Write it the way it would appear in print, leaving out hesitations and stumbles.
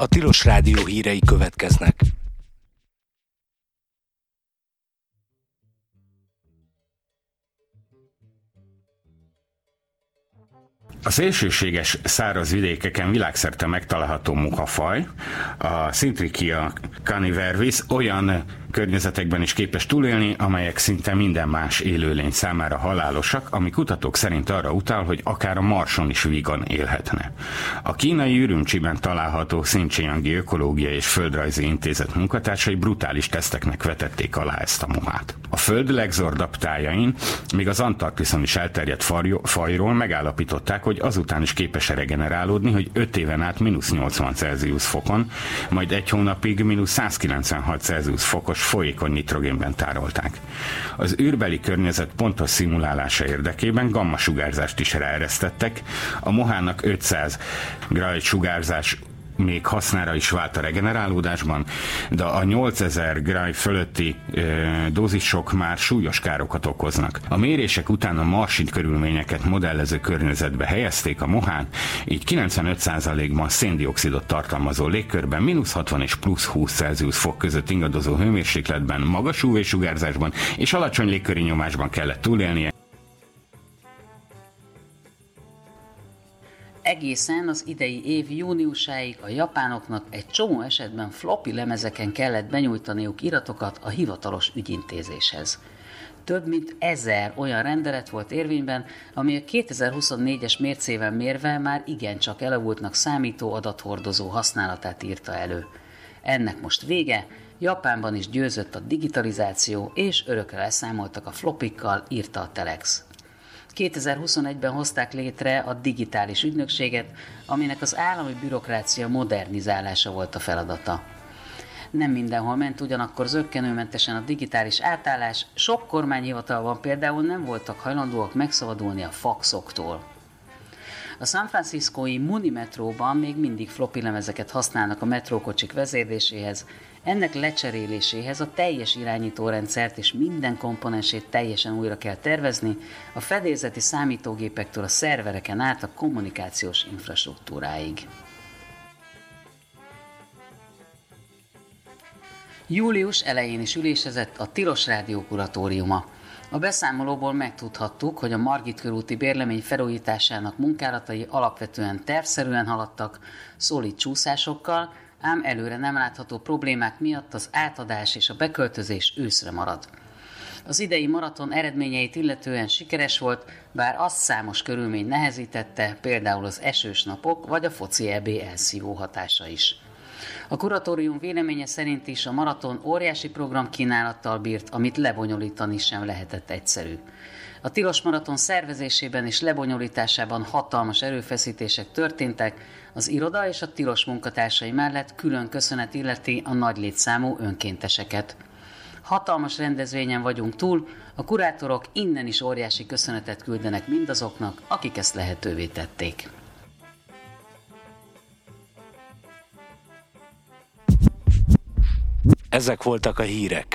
A Tilos Rádió hírei következnek. A szélsőséges száraz vidékeken világszerte megtalálható muhafaj, a Syntrichia canivervis olyan környezetekben is képes túlélni, amelyek szinte minden más élőlény számára halálosak, ami kutatók szerint arra utal, hogy akár a Marson is vígan élhetne. A kínai Ürümcsiben található Xinjiangi Ökológiai és Földrajzi Intézet munkatársai brutális teszteknek vetették alá ezt a muhát. A Föld legzordabb tájain, még az Antarktiszon is elterjedt fajról megállapították, hogy azután is képes regenerálódni, hogy 5 éven át -80 Celsius fokon, majd 1 hónapig -196 Celsius fokos folyékony nitrogénben tárolták. Az űrbeli környezet pontos szimulálása érdekében gammasugárzást is ráeresztettek, a mohának 500 Gray sugárzás még hasznára is vált a regenerálódásban, de a 8000 Gray fölötti dózisok már súlyos károkat okoznak. A mérések után a marsi körülményeket modellező környezetbe helyezték a mohán, így 95%-ban széndioxidot tartalmazó légkörben -60 és +20 Celsius fok között ingadozó hőmérsékletben, magas UV-sugárzásban és alacsony légköri nyomásban kellett túlélnie. Egészen az idei év júniusáig a japánoknak egy csomó esetben floppy lemezeken kellett benyújtaniuk iratokat a hivatalos ügyintézéshez. Több mint 1000 olyan rendelet volt érvényben, ami a 2024-es mércével mérve már igencsak elavultnak számító adathordozó használatát írta elő. Ennek most vége, Japánban is győzött a digitalizáció, és örökre leszámoltak a floppikkal, írta a Telex. 2021-ben hozták létre a digitális ügynökséget, aminek az állami bürokrácia modernizálása volt a feladata. Nem mindenhol ment ugyanakkor zökkenőmentesen a digitális átállás, sok kormányhivatalban például nem voltak hajlandóak megszabadulni a faxoktól. A San Franciscói Muni metróban még mindig floppy lemezeket használnak a metrókocsik vezérléséhez, ennek lecseréléséhez a teljes irányítórendszert és minden komponensét teljesen újra kell tervezni, a fedélzeti számítógépektől a szervereken át a kommunikációs infrastruktúráig. Július elején is ülésezett a Tilos Rádió kuratóriuma. A beszámolóból megtudhattuk, hogy a Margit körúti bérlemény felújításának munkálatai alapvetően tervszerűen haladtak, szolid csúszásokkal, ám előre nem látható problémák miatt az átadás és a beköltözés őszre marad. Az idei maraton eredményeit illetően sikeres volt, bár azt számos körülmény nehezítette, például az esős napok vagy a foci EB elszívó hatása is. A kuratórium véleménye szerint is a maraton óriási programkínálattal bírt, amit lebonyolítani sem lehetett egyszerű. A tilos maraton szervezésében és lebonyolításában hatalmas erőfeszítések történtek, az iroda és a tilos munkatársai mellett külön köszönet illeti a nagy létszámú önkénteseket. Hatalmas rendezvényen vagyunk túl, a kurátorok innen is óriási köszönetet küldenek mindazoknak, akik ezt lehetővé tették. Ezek voltak a hírek.